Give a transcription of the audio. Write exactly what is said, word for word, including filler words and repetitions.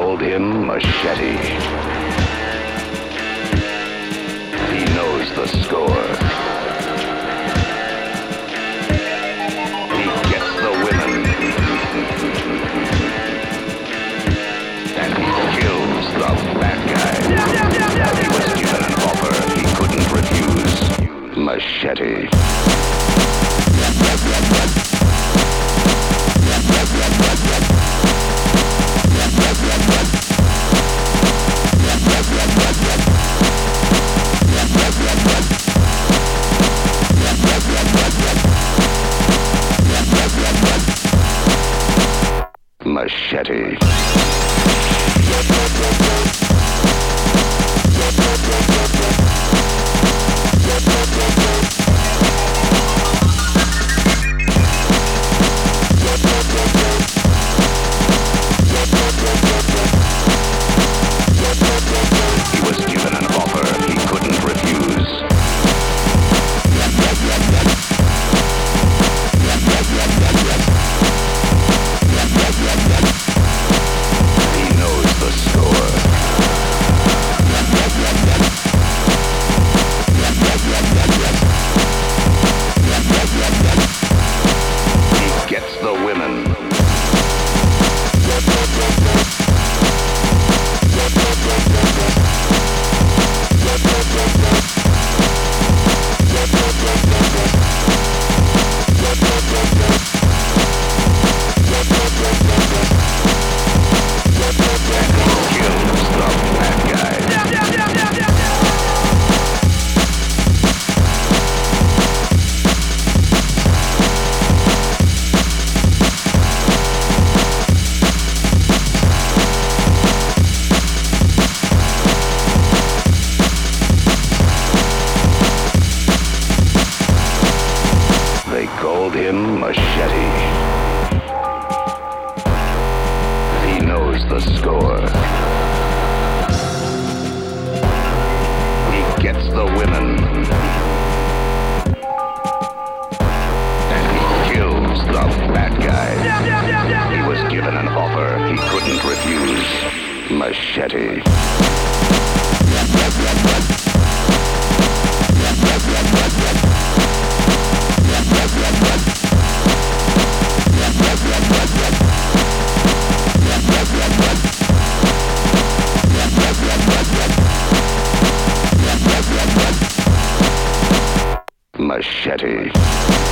called him Machete. He knows the score. He gets the women. And he kills the bad guys. He was given an offer he couldn't refuse. Machete. Machete. He was given an offer he couldn't refuse. He knows the score. He gets the women. They called him Machete. He knows the score. He gets the women. And he kills the bad guys. He was given an offer he couldn't refuse. Machete. Machete.